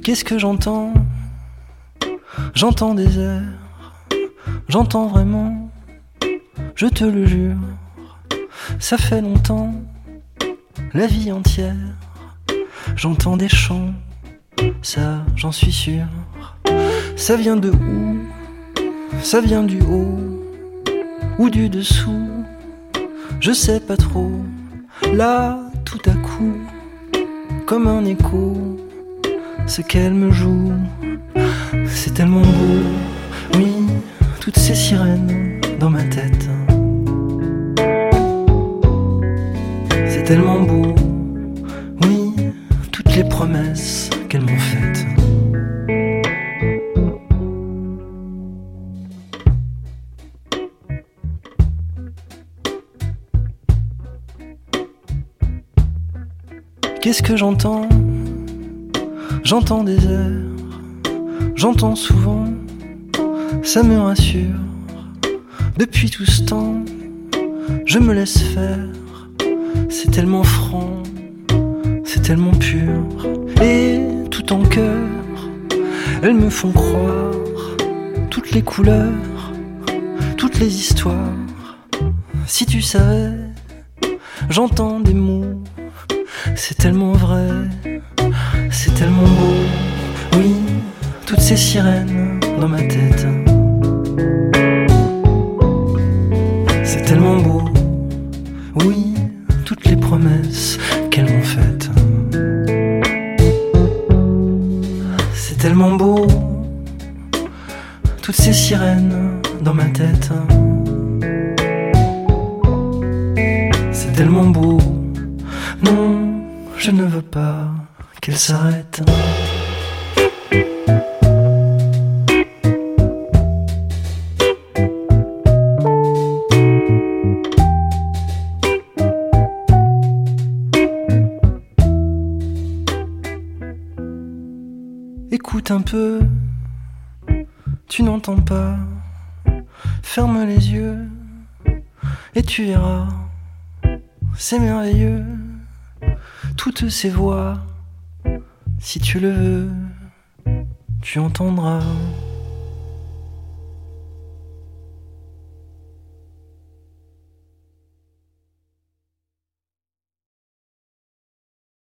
Qu'est-ce que j'entends? J'entends des airs, j'entends vraiment, je te le jure. Ça fait longtemps, la vie entière, j'entends des chants, ça j'en suis sûr. Ça vient de où? Ça vient du haut ou du dessous? Je sais pas trop. Là, tout à coup, comme un écho, ce qu'elle me joue, c'est tellement beau. Oui, toutes ces sirènes dans ma tête, c'est tellement beau. Oui, toutes les promesses qu'elles m'ont faites. Qu'est-ce que j'entends? J'entends des airs, j'entends souvent, ça me rassure. Depuis tout ce temps, je me laisse faire. C'est tellement franc, c'est tellement pur. Et tout en cœur, elles me font croire toutes les couleurs, toutes les histoires. Si tu savais, j'entends des mots. C'est tellement vrai, c'est tellement beau. Oui, toutes ces sirènes dans ma tête, c'est tellement beau. Oui, toutes les promesses qu'elles m'ont faites, c'est tellement beau. Toutes ces sirènes dans ma tête, c'est tellement beau. Non, je ne veux pas qu'elle s'arrête. Écoute un peu, tu n'entends pas. Ferme les yeux et tu verras, c'est merveilleux. Toutes ces voix, si tu le veux, tu entendras.